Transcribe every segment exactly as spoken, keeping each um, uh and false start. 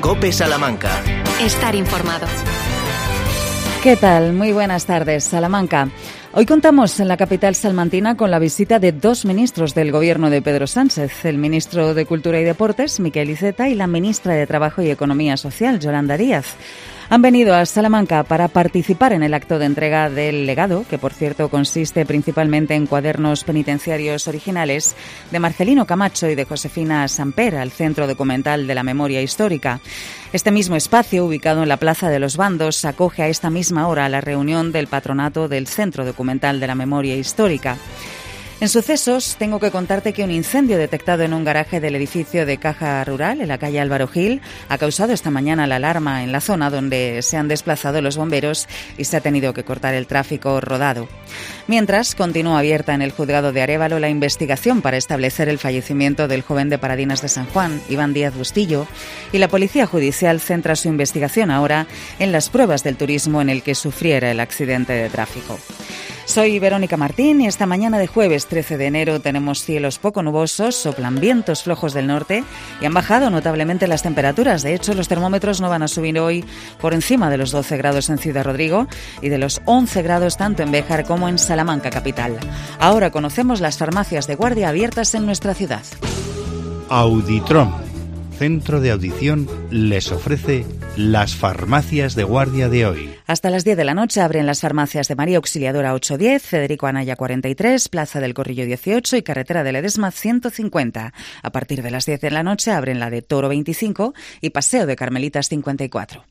COPE Salamanca. Estar informado. ¿Qué tal? Muy buenas tardes, Salamanca. Hoy contamos en la capital salmantina con la visita de dos ministros del gobierno de Pedro Sánchez, el ministro de Cultura y Deportes, Miquel Iceta, y la ministra de Trabajo y Economía Social, Yolanda Díaz. Han venido a Salamanca para participar en el acto de entrega del legado, que por cierto consiste principalmente en cuadernos penitenciarios originales, de Marcelino Camacho y de Josefina Samper, al Centro Documental de la Memoria Histórica. Este mismo espacio, ubicado en la Plaza de los Bandos, acoge a esta misma hora la reunión del patronato del Centro Documental de la Memoria Histórica. En sucesos, tengo que contarte que un incendio detectado en un garaje del edificio de Caja Rural, en la calle Álvaro Gil, ha causado esta mañana la alarma en la zona donde se han desplazado los bomberos y se ha tenido que cortar el tráfico rodado. Mientras, continúa abierta en el juzgado de Arévalo la investigación para establecer el fallecimiento del joven de Paradinas de San Juan, Iván Díaz Bustillo, y la Policía Judicial centra su investigación ahora en las pruebas del turismo en el que sufriera el accidente de tráfico. Soy Verónica Martín y esta mañana de jueves trece de enero tenemos cielos poco nubosos, soplan vientos flojos del norte y han bajado notablemente las temperaturas. De hecho, los termómetros no van a subir hoy por encima de los doce grados en Ciudad Rodrigo y de los once grados tanto en Béjar como en Salamanca capital. Ahora conocemos las farmacias de guardia abiertas en nuestra ciudad. Auditrom, centro de audición, les ofrece las farmacias de guardia de hoy. Hasta las diez de la noche abren las farmacias de María Auxiliadora ochocientos diez, Federico Anaya cuarenta y tres, Plaza del Corrillo dieciocho y Carretera de Ledesma ciento cincuenta. A partir de las diez de la noche abren la de Toro veinticinco y Paseo de Carmelitas cincuenta y cuatro.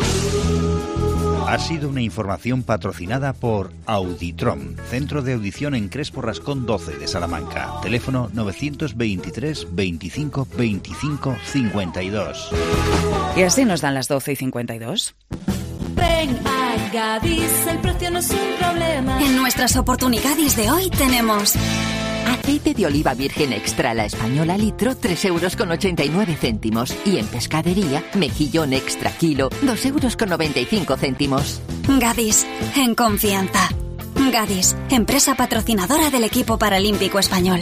Ha sido una información patrocinada por Auditrom, centro de audición en Crespo Rascón doce de Salamanca. Teléfono novecientos veintitrés veinticinco veinticinco cincuenta y dos. Y así nos dan las doce y cincuenta y dos. Ven a Gadis, el precio no es un problema. En nuestras oportunidades de hoy tenemos aceite de oliva virgen extra la española litro, tres euros con ochenta y nueve céntimos. Y en pescadería, mejillón extra kilo, dos euros con noventa y cinco céntimos. Gadis, en confianza. Gadis, empresa patrocinadora del equipo paralímpico español.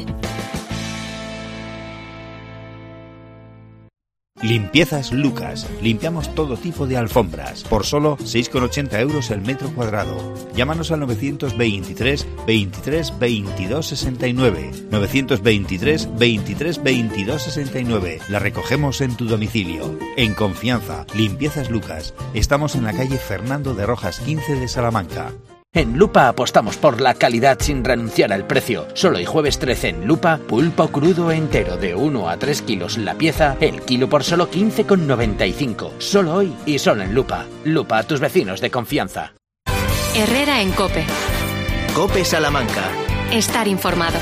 Limpiezas Lucas. Limpiamos todo tipo de alfombras por solo seis con ochenta euros el metro cuadrado. Llámanos al novecientos veintitrés veintitrés veintidós sesenta y nueve. novecientos veintitrés veintitrés veintidós sesenta y nueve. La recogemos en tu domicilio. En confianza. Limpiezas Lucas. Estamos en la calle Fernando de Rojas quince de Salamanca. En Lupa apostamos por la calidad sin renunciar al precio. Solo hoy jueves trece en Lupa, pulpo crudo entero de uno a tres kilos la pieza, el kilo por solo quince con noventa y cinco. Solo hoy y solo en Lupa. Lupa, a tus vecinos de confianza. Herrera en COPE. COPE Salamanca. Estar informado.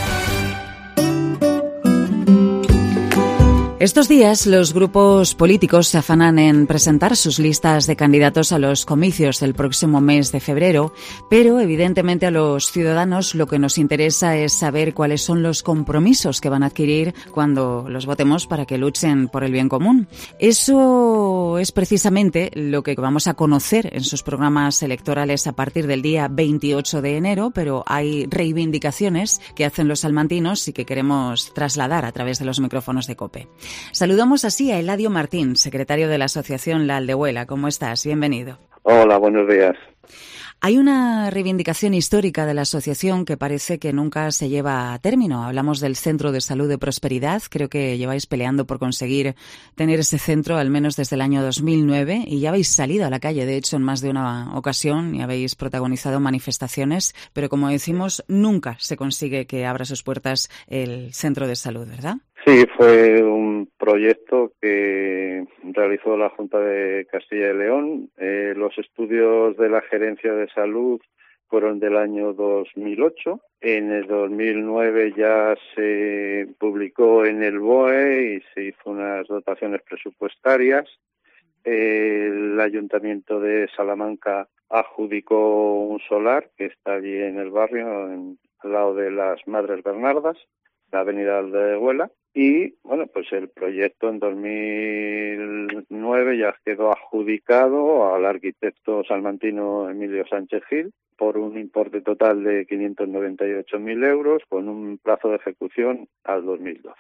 Estos días los grupos políticos se afanan en presentar sus listas de candidatos a los comicios del próximo mes de febrero, pero evidentemente a los ciudadanos lo que nos interesa es saber cuáles son los compromisos que van a adquirir cuando los votemos para que luchen por el bien común. Eso es precisamente lo que vamos a conocer en sus programas electorales a partir del día veintiocho de enero, pero hay reivindicaciones que hacen los salmantinos y que queremos trasladar a través de los micrófonos de COPE. Saludamos así a Eladio Martín, secretario de la Asociación La Aldehuela. ¿Cómo estás? Bienvenido. Hola, buenos días. Hay una reivindicación histórica de la asociación que parece que nunca se lleva a término. Hablamos del Centro de Salud de Prosperidad. Creo que lleváis peleando por conseguir tener ese centro al menos desde el año dos mil nueve y ya habéis salido a la calle, de hecho, en más de una ocasión y habéis protagonizado manifestaciones, pero como decimos, nunca se consigue que abra sus puertas el Centro de Salud, ¿verdad? Sí, fue un proyecto que realizó la Junta de Castilla y León. Eh, los estudios de la Gerencia de Salud fueron del año dos mil ocho. En el dos mil nueve ya se publicó en el B O E y se hizo unas dotaciones presupuestarias. El Ayuntamiento de Salamanca adjudicó un solar que está allí en el barrio, en, al lado de las Madres Bernardas, la avenida Aldehuela. Y, bueno, pues el proyecto en dos mil nueve ya quedó adjudicado al arquitecto salmantino Emilio Sánchez Gil por un importe total de quinientos noventa y ocho mil euros con un plazo de ejecución al dos mil doce.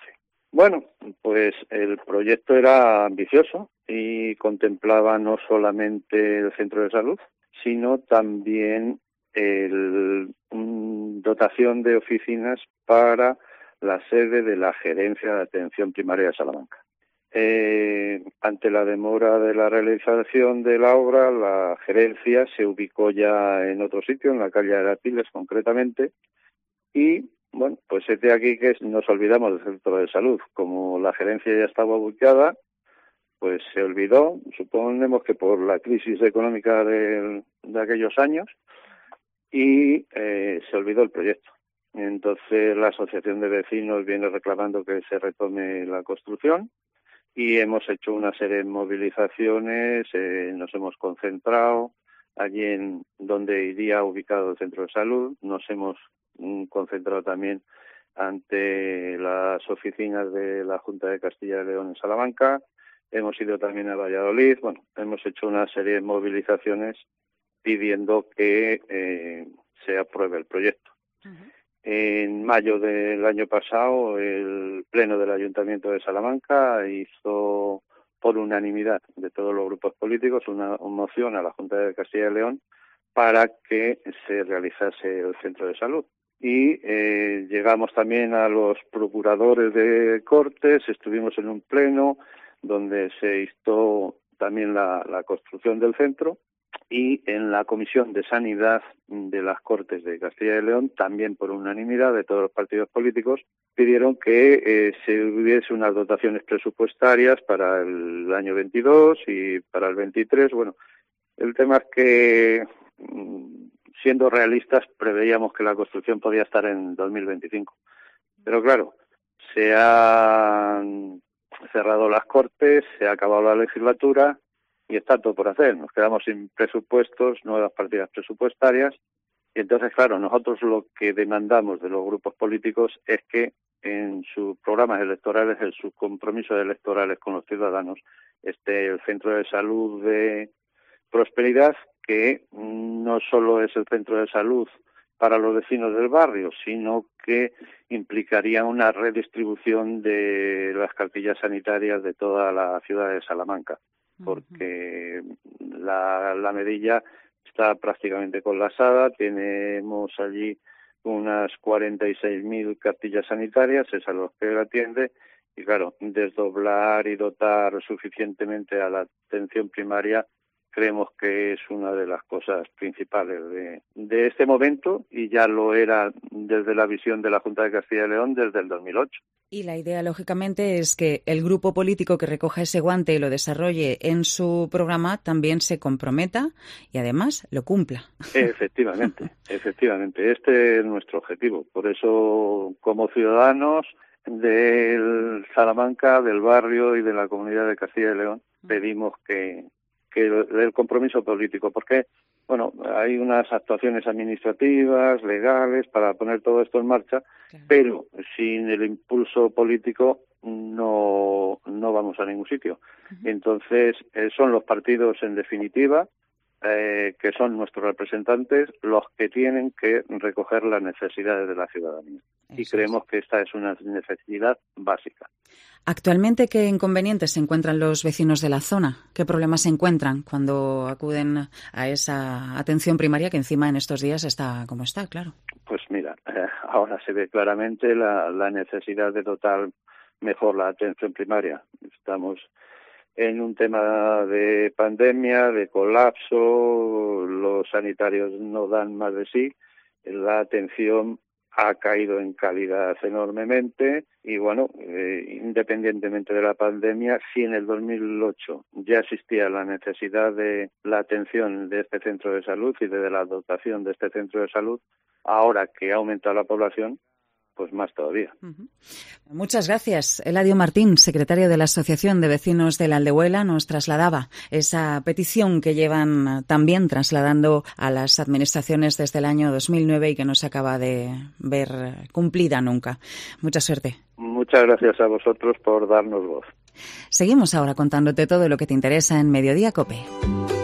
Bueno, pues el proyecto era ambicioso y contemplaba no solamente el centro de salud, sino también el, mm, dotación de oficinas para la sede de la Gerencia de Atención Primaria de Salamanca. Eh, ante la demora de la realización de la obra, la gerencia se ubicó ya en otro sitio, en la calle Arapiles concretamente, y bueno, pues es de aquí que nos olvidamos del centro de salud. Como la gerencia ya estaba ubicada, pues se olvidó, suponemos que por la crisis económica de, de aquellos años, y eh, se olvidó el proyecto. Entonces la asociación de vecinos viene reclamando que se retome la construcción, y hemos hecho una serie de movilizaciones, eh, nos hemos concentrado allí en donde iría ubicado el centro de salud, nos hemos mm, concentrado también ante las oficinas de la Junta de Castilla y León en Salamanca, hemos ido también a Valladolid, bueno, hemos hecho una serie de movilizaciones pidiendo que eh, se apruebe el proyecto. Uh-huh. En mayo del año pasado, el Pleno del Ayuntamiento de Salamanca hizo por unanimidad de todos los grupos políticos una, una moción a la Junta de Castilla y León para que se realizase el centro de salud. Y eh, llegamos también a los procuradores de Cortes, estuvimos en un pleno donde se instó también la, la construcción del centro, y en la Comisión de Sanidad de las Cortes de Castilla y León, también por unanimidad de todos los partidos políticos, pidieron que eh, se hubiese unas dotaciones presupuestarias para el año veintidós y para el veintitrés. Bueno, el tema es que, siendo realistas, preveíamos que la construcción podía estar en dos mil veinticinco. Pero claro, se han cerrado las Cortes, se ha acabado la legislatura, y está todo por hacer. Nos quedamos sin presupuestos, nuevas partidas presupuestarias, y entonces, claro, nosotros lo que demandamos de los grupos políticos es que en sus programas electorales, en sus compromisos electorales con los ciudadanos, esté el centro de salud de Prosperidad, que no solo es el centro de salud para los vecinos del barrio, sino que implicaría una redistribución de las cartillas sanitarias de toda la ciudad de Salamanca, porque la, la Medilla está prácticamente colapsada, tenemos allí unas cuarenta y seis mil cartillas sanitarias, es a los que la atiende, y claro, desdoblar y dotar suficientemente a la atención primaria creemos que es una de las cosas principales de, de este momento, y ya lo era desde la visión de la Junta de Castilla y León desde el dos mil ocho. Y la idea, lógicamente, es que el grupo político que recoja ese guante y lo desarrolle en su programa también se comprometa y, además, lo cumpla. Efectivamente, efectivamente. Este es nuestro objetivo. Por eso, como ciudadanos del Salamanca, del barrio y de la comunidad de Castilla y León, pedimos que, que el compromiso político, porque bueno, hay unas actuaciones administrativas, legales, para poner todo esto en marcha, claro, pero sin el impulso político no, no vamos a ningún sitio. Uh-huh. Entonces, eh, son los partidos, en definitiva, eh, que son nuestros representantes, los que tienen que recoger las necesidades de la ciudadanía. Eso y creemos es. que esta es una necesidad básica. Actualmente, ¿qué inconvenientes se encuentran los vecinos de la zona? ¿Qué problemas se encuentran cuando acuden a esa atención primaria que encima en estos días está como está, claro? Pues mira, eh, ahora se ve claramente la, la necesidad de dotar mejor la atención primaria. Estamos en un tema de pandemia, de colapso, los sanitarios no dan más de sí, la atención ha caído en calidad enormemente y, bueno, eh, independientemente de la pandemia, si en el dos mil ocho ya existía la necesidad de la atención de este centro de salud y de la dotación de este centro de salud, ahora que ha aumentado la población, pues más todavía. Uh-huh. Muchas gracias. Eladio Martín, secretario de la Asociación de Vecinos de la Aldehuela, nos trasladaba esa petición que llevan también trasladando a las administraciones desde el año dos mil nueve y que no se acaba de ver cumplida nunca. Mucha suerte. Muchas gracias a vosotros por darnos voz. Seguimos ahora contándote todo lo que te interesa en Mediodía COPE.